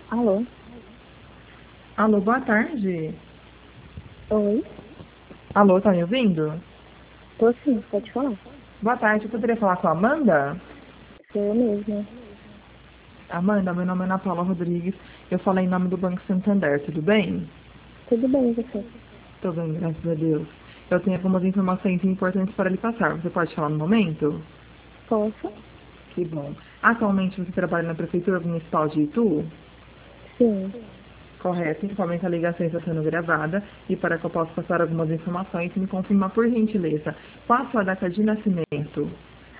Alô? Alô, boa tarde. Oi? Alô, tá me ouvindo? Tô sim, pode falar. Boa tarde, eu poderia falar com a Amanda? Sou eu mesma. Amanda, meu nome é Ana Paula Rodrigues, eu falo em nome do Banco Santander, tudo bem? Tudo bem, e você? Tô bem, graças a Deus. Eu tenho algumas informações importantes para lhe passar, você pode falar no momento? Posso? Que bom. Atualmente você trabalha na Prefeitura Municipal de Itu? Sim. Correto, informe que a ligação está sendo gravada e para que eu possa passar algumas informações, me confirma por gentileza, qual a sua data de nascimento?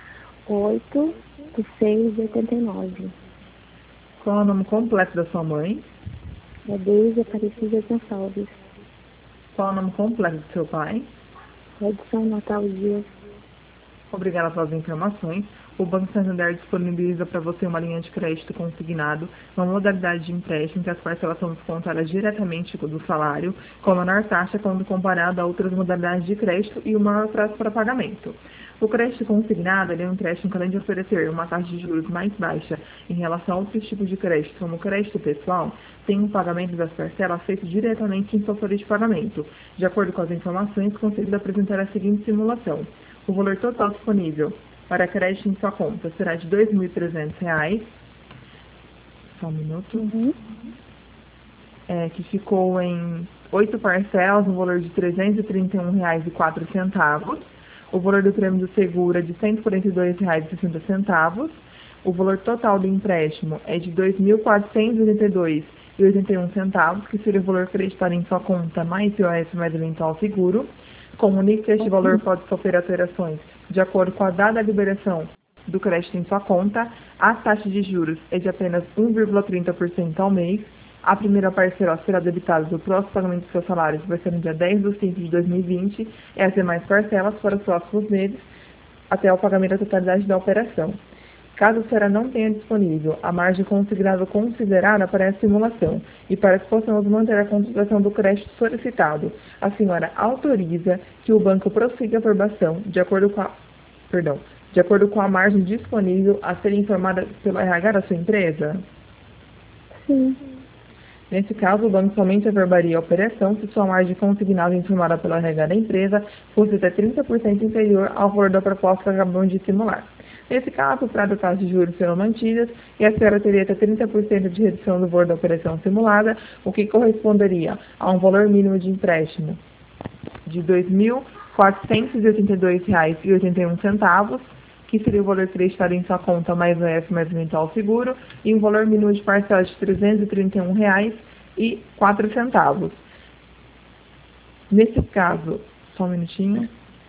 8/6/89. Qual é o nome completo da sua mãe? É Deise Aparecida Gonçalves. Qual é o nome completo do seu pai? Edson Natal Dias. Obrigada pelas informações. O Banco Santander disponibiliza para você uma linha de crédito consignado, uma modalidade de empréstimo que as parcelas são descontadas diretamente do salário, com a menor taxa quando comparado a outras modalidades de crédito e o maior prazo para pagamento. O crédito consignado é um empréstimo que, além de oferecer uma taxa de juros mais baixa em relação a outros tipos de crédito, como o crédito pessoal, tem um pagamento das parcelas feito diretamente em sua folha de pagamento, de acordo com as informações conseguidas apresentar a seguinte simulação. O valor total disponível para crédito em sua conta será de R$ 2.300, só um minuto, Uhum. que ficou em 8 parcelas, no valor de R$ 331,04. O valor do prêmio do seguro é de R$ 142,60. O valor total do empréstimo é de R$ 2.482,81, que seria o valor acreditado em sua conta mais IOF mais eventual seguro. Comunique que este valor pode sofrer alterações de acordo com a data da liberação do crédito em sua conta. A taxa de juros é de apenas 1,30% ao mês. A primeira parcela será debitada do próximo pagamento dos seus salários, vai ser no dia 10/5/2020, e as demais parcelas para os próximos meses, até o pagamento da totalidade da operação. Caso a senhora não tenha disponível a margem consignada considerada para a simulação e para que possamos manter a contratação do crédito solicitado, a senhora autoriza que o banco prossiga a aprovação de acordo com a margem disponível a ser informada pelo RH da sua empresa? Sim. Nesse caso, o banco somente averbaria a operação se sua margem consignada informada pelo RH da empresa fosse até 30% inferior ao valor da proposta que acabamos de simular. Nesse caso, para as taxas de juros serão mantidas e a senhora teria até 30% de redução do valor da operação simulada, o que corresponderia a um valor mínimo de empréstimo de R$ 2.482,81, que seria o valor acreditado em sua conta mais o F mais eventual seguro, e um valor mínimo de parcela de R$ 331,04. Nesse caso, só um minutinho,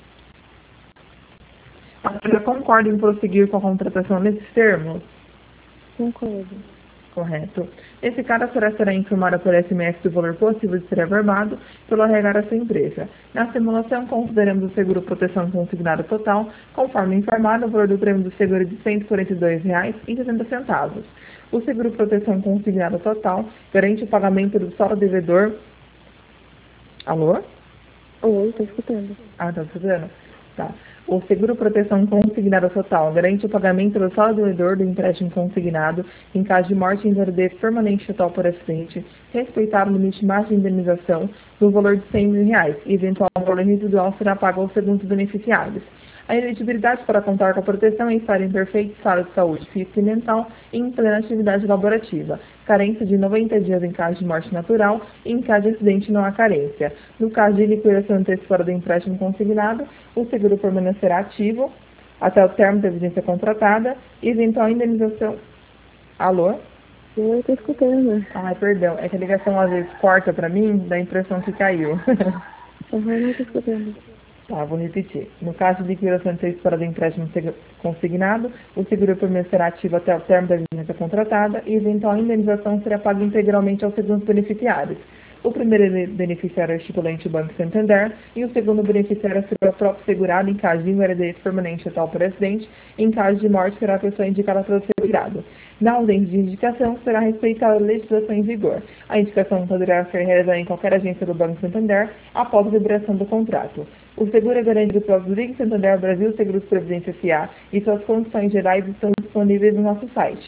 a senhora concorda em prosseguir com a contratação nesses termos? Concordo. Correto. Nesse caso, a senhora será informada por SMS do valor possível de ser averbado pelo RH da sua empresa. Na simulação, consideramos o seguro proteção consignado total, conforme informado, o valor do prêmio do seguro é de R$ 142,60. O seguro proteção consignado total garante o pagamento do saldo devedor. Alô? Oi, tô escutando. Ah, tá escutando? Tá. O seguro proteção consignado total garante o pagamento do saldo devedor do empréstimo consignado em caso de morte em invalidez permanente total por acidente, respeitar o limite máximo de indenização no valor de R$ 100.000 e eventual valor residual será pago aos segundos beneficiários. A elegibilidade para contar com a proteção é estar em perfeito estado de saúde física e mental e em plena atividade laborativa. Carência de 90 dias em caso de morte natural e em caso de acidente não há carência. No caso de liquidação antecipada do empréstimo consignado, o seguro permanecerá ativo até o término da vigência contratada e eventual indenização. Alô? Oi, tô escutando. Ai, perdão. É que a ligação às vezes corta para mim, dá a impressão que caiu. Não tô escutando. Tá, vou repetir. No caso de liquidação antecipada do empréstimo consignado, o seguro permanecerá ativo até o término da vigência contratada e eventual indenização será paga integralmente aos segundos beneficiários. O primeiro beneficiário é o estipulante do Banco Santander e o segundo beneficiário será o próprio segurado em caso de invalidez permanente total por acidente. Em caso de morte, será a pessoa indicada pelo segurado. Na ausência de indicação, será respeitada a legislação em vigor. A indicação poderá ser realizada em qualquer agência do Banco Santander após a liberação do contrato. O seguro é garantido pelo Zurich Santander Brasil Seguros Previdência S.A. e suas condições gerais estão disponíveis no nosso site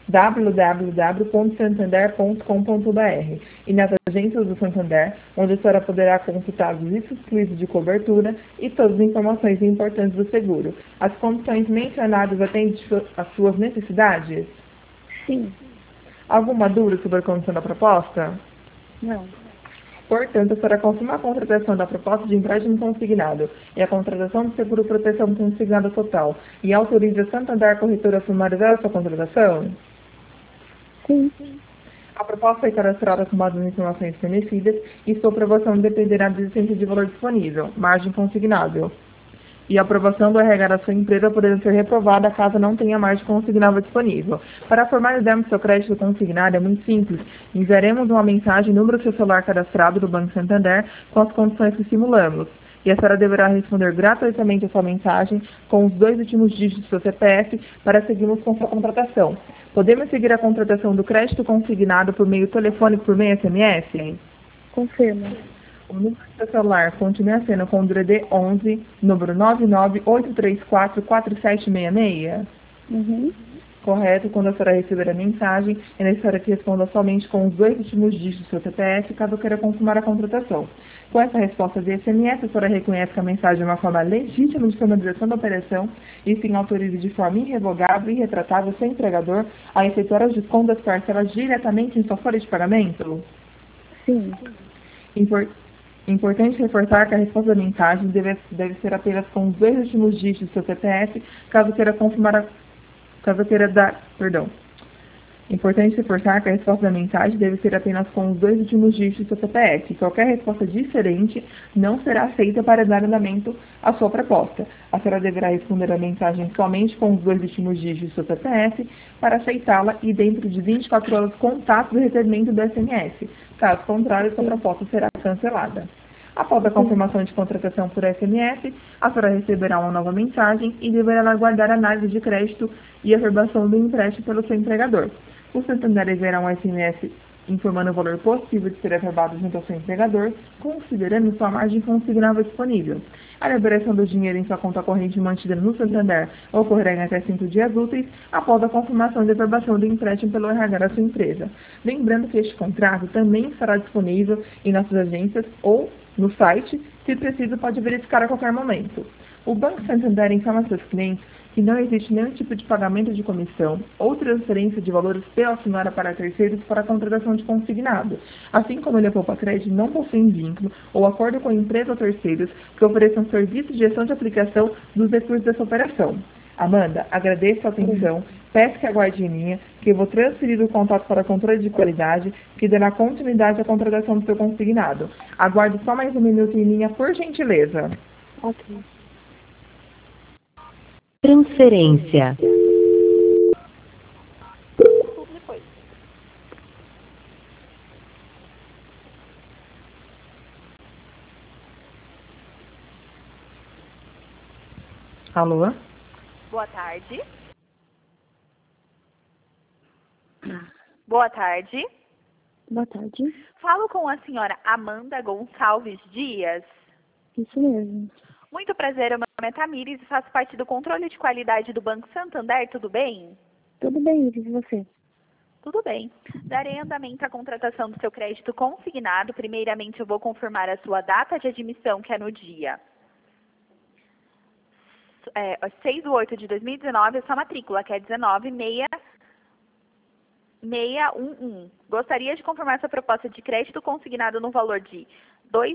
www.santander.com.br e nas agências do Santander, onde a senhora poderá consultar os exclusivos de cobertura e todas as informações importantes do seguro. As condições mencionadas atendem às suas necessidades? Sim. Alguma dúvida sobre a condição da proposta? Não. Portanto, a senhora confirma a contratação da proposta de empréstimo consignado e a contratação do seguro proteção consignado total e autoriza a Santander Corretora a formalizar a sua contratação? Sim. A proposta foi cadastrada com base nas informações fornecidas e sua aprovação dependerá da existência de valor disponível, margem consignável. E a aprovação do RH da sua empresa poderá ser reprovada caso não tenha margem consignável disponível. Para formalizarmos seu crédito consignado é muito simples. Enviaremos uma mensagem no número do seu celular cadastrado do Banco Santander com as condições que simulamos. E a senhora deverá responder gratuitamente a sua mensagem com os 2 últimos dígitos do seu CPF para seguirmos com sua contratação. Podemos seguir a contratação do crédito consignado por meio telefônico por meio SMS? Confirma. O número do seu celular continua sendo com o DDD 11, número 998344766. Uhum. Correto, quando a senhora receber a mensagem, é necessário que responda somente com os 2 últimos dígitos do seu CPF, caso queira confirmar a contratação. Com essa resposta de SMS, a senhora reconhece que a mensagem é uma forma legítima de formalização da operação e sim autoriza de forma irrevogável e irretratável seu empregador a efetuar os descontos das parcelas diretamente em sua folha de pagamento? Sim. Importante reforçar que a resposta da mensagem deve ser apenas com os 2 últimos dígitos do seu CPF, caso queira dar. Importante reforçar que a resposta da mensagem deve ser apenas com os 2 últimos dígitos do seu CPF. Qualquer resposta diferente não será aceita para dar andamento à sua proposta. A senhora deverá responder a mensagem somente com os 2 últimos dígitos do seu CPF para aceitá-la e dentro de 24 horas contato do recebimento do SMS. Caso contrário, sua proposta será cancelada. Após a confirmação de contratação por SMS, a senhora receberá uma nova mensagem e deverá aguardar a análise de crédito e aprovação do empréstimo pelo seu empregador. O Santander enviará um SMS informando o valor possível de ser aprovado junto ao seu empregador, considerando sua margem consignável disponível. A liberação do dinheiro em sua conta corrente mantida no Santander ocorrerá em até 5 dias úteis após a confirmação de aprovação do empréstimo pelo RH da sua empresa. Lembrando que este contrato também estará disponível em nossas agências ou no site, se preciso pode verificar a qualquer momento. O Banco Santander informa seus clientes que não existe nenhum tipo de pagamento de comissão ou transferência de valores pela senhora para terceiros para a contratação de consignado, assim como ele a Poupa Crédito não possui vínculo ou acordo com empresa ou terceiros que ofereçam serviços de gestão de aplicação dos recursos dessa operação. Amanda, agradeço a atenção, peço que aguarde em linha, que eu vou transferir o contato para controle de qualidade, que dará continuidade à contratação do seu consignado. Aguarde só mais um minuto em linha, por gentileza. Ok. Transferência. Alô? Boa tarde. Boa tarde. Boa tarde. Falo com a senhora Amanda Gonçalves Dias. Isso mesmo. Muito prazer, meu nome é Tamires e faço parte do controle de qualidade do Banco Santander, tudo bem? Tudo bem, e você? Tudo bem. Darei andamento à contratação do seu crédito consignado. Primeiramente, eu vou confirmar a sua data de admissão, que é no dia 6/8/2019, a sua matrícula, que é 19611. Gostaria de confirmar sua proposta de crédito consignado no valor de R$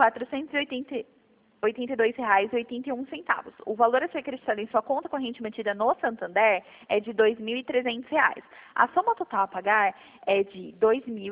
2.482,81. O valor a ser acreditado em sua conta corrente mantida no Santander é de R$ 2.300. A soma total a pagar é de R$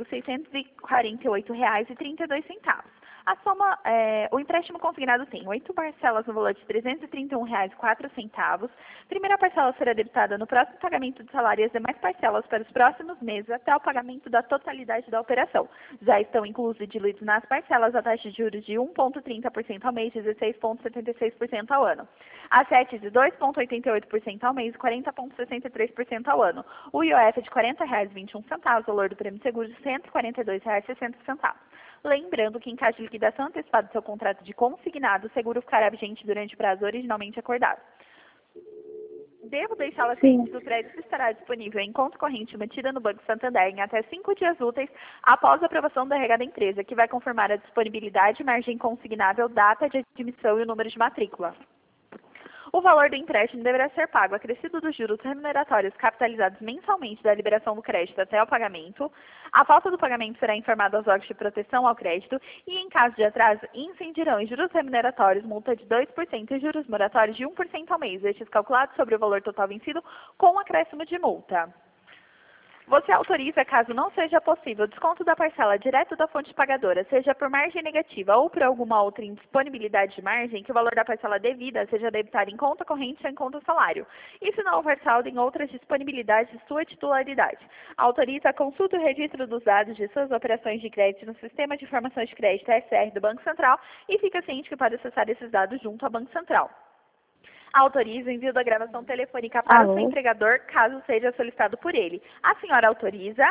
2.648,32. O empréstimo consignado tem 8 parcelas no valor de R$ 331,04. Primeira parcela será debitada no próximo pagamento de salário e as demais parcelas para os próximos meses até o pagamento da totalidade da operação. Já estão inclusos e diluídos nas parcelas a taxa de juros de 1,30% ao mês e 16,76% ao ano. A CET de 2,88% ao mês e 40,63% ao ano. O IOF é de R$ 40,21, valor do prêmio de seguro de R$ 142,60. Lembrando que em caso de liquidação antecipada do seu contrato de consignado, o seguro ficará vigente durante o prazo originalmente acordado. Devo deixá-la Sim. ciente que o crédito estará disponível em conta corrente mantida no Banco Santander em até 5 dias úteis após a aprovação da regra da empresa, que vai confirmar a disponibilidade, margem consignável, data de admissão e o número de matrícula. O valor do empréstimo deverá ser pago acrescido dos juros remuneratórios capitalizados mensalmente da liberação do crédito até o pagamento. A falta do pagamento será informada aos órgãos de proteção ao crédito e, em caso de atraso, incidirão em juros remuneratórios, multa de 2% e juros moratórios de 1% ao mês, estes calculados sobre o valor total vencido com acréscimo de multa. Você autoriza, caso não seja possível, o desconto da parcela direto da fonte pagadora, seja por margem negativa ou por alguma outra indisponibilidade de margem, que o valor da parcela devida seja debitado em conta corrente ou em conta salário. E se não houver saldo em outras disponibilidades de sua titularidade. Autoriza a consulta e o registro dos dados de suas operações de crédito no Sistema de Informações de Crédito SR do Banco Central e fica ciente que pode acessar esses dados junto ao Banco Central. Autoriza o envio da gravação telefônica para o seu empregador, caso seja solicitado por ele. A senhora autoriza?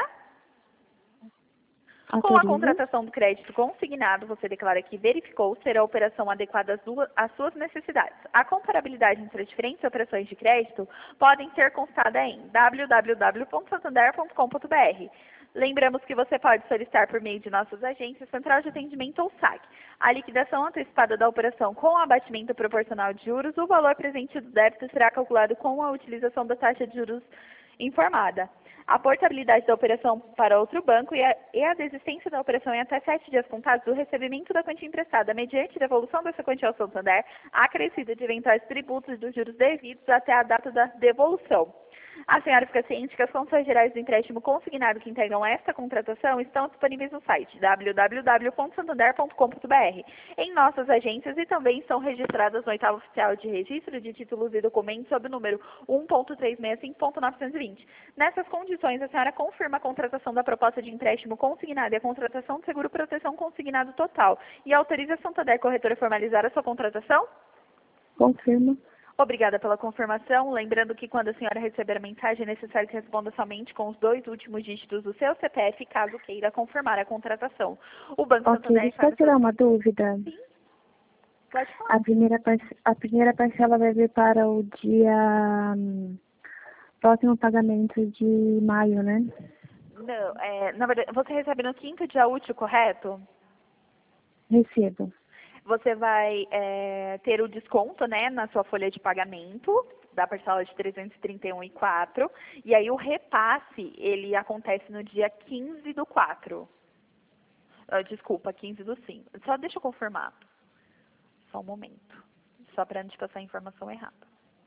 Com a contratação do crédito consignado, você declara que verificou ser a operação adequada às suas necessidades. A comparabilidade entre as diferentes operações de crédito podem ser constatada em www.santander.com.br. Lembramos que você pode solicitar por meio de nossas agências, Central de Atendimento ou SAC. A liquidação antecipada da operação com o abatimento proporcional de juros, o valor presente do débito será calculado com a utilização da taxa de juros informada. A portabilidade da operação para outro banco e a desistência da operação em até 7 dias contados do recebimento da quantia emprestada mediante devolução dessa quantia ao Santander, acrescida de eventuais tributos dos juros devidos até a data da devolução. A senhora fica ciente que as condições gerais do empréstimo consignado que integram esta contratação estão disponíveis no site www.santander.com.br, em nossas agências e também estão registradas no 8º Oficial de Registro de Títulos e Documentos sob o número 1.365.920. Nessas condições, a senhora confirma a contratação da proposta de empréstimo consignado e a contratação de seguro-proteção consignado total e autoriza a Santander Corretora a formalizar a sua contratação? Confirmo. Obrigada pela confirmação. Lembrando que quando a senhora receber a mensagem, é necessário que responda somente com os 2 últimos dígitos do seu CPF, caso queira confirmar a contratação. O Banco Santander... Ok, só tirar uma dúvida. Sim. Pode falar. A primeira parcela vai vir para o dia... próximo pagamento de maio, né? Não, na verdade, você recebe no 5º dia útil, correto? Recebo. Você vai ter o desconto, né, na sua folha de pagamento da parcela de 331,04, e aí o repasse, ele acontece no dia 15 do 4. Desculpa, 15 do 5. Só deixa eu confirmar. Só um momento. Só para não te passar a informação errada.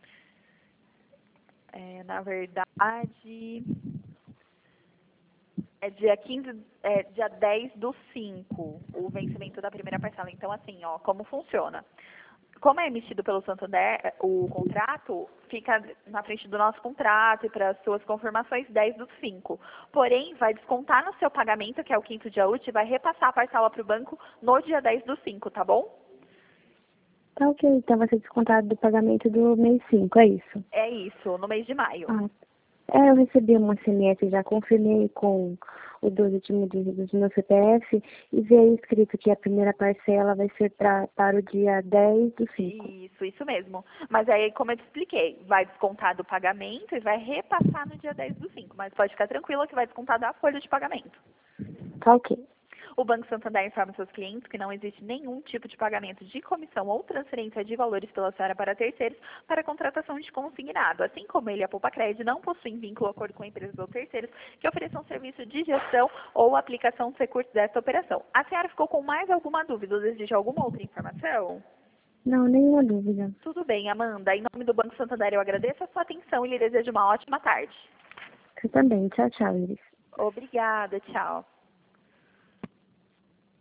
Na verdade... É dia 15, dia 10 do 5, o vencimento da primeira parcela. Então, assim, ó, como funciona? Como é emitido pelo Santander, o contrato fica na frente do nosso contrato e para as suas confirmações 10 do 5. Porém, vai descontar no seu pagamento, que é o 5º dia útil, e vai repassar a parcela para o banco no dia 10 do 5, tá bom? Tá ok, então vai ser descontado do pagamento do mês 5, é isso? É isso, no mês de maio. Eu recebi uma SMS, já confirmei com os 2 últimos dígitos do meu CPF e veio escrito que a primeira parcela vai ser para o dia 10 do 5. Isso mesmo. Mas aí, como eu te expliquei, vai descontar do pagamento e vai repassar no dia 10 do 5. Mas pode ficar tranquila que vai descontar da folha de pagamento. Tá ok. O Banco Santander informa seus clientes que não existe nenhum tipo de pagamento de comissão ou transferência de valores pela senhora para terceiros para a contratação de consignado, assim como ele e a Poupa Crédito não possuem vínculo ou acordo com empresas ou terceiros que ofereçam serviço de gestão ou aplicação dos recursos desta operação. A senhora ficou com mais alguma dúvida ou deseja alguma outra informação? Não, nenhuma dúvida. Tudo bem, Amanda. Em nome do Banco Santander, eu agradeço a sua atenção e lhe desejo uma ótima tarde. Você também. Tchau, tchau, Iris. Obrigada, tchau.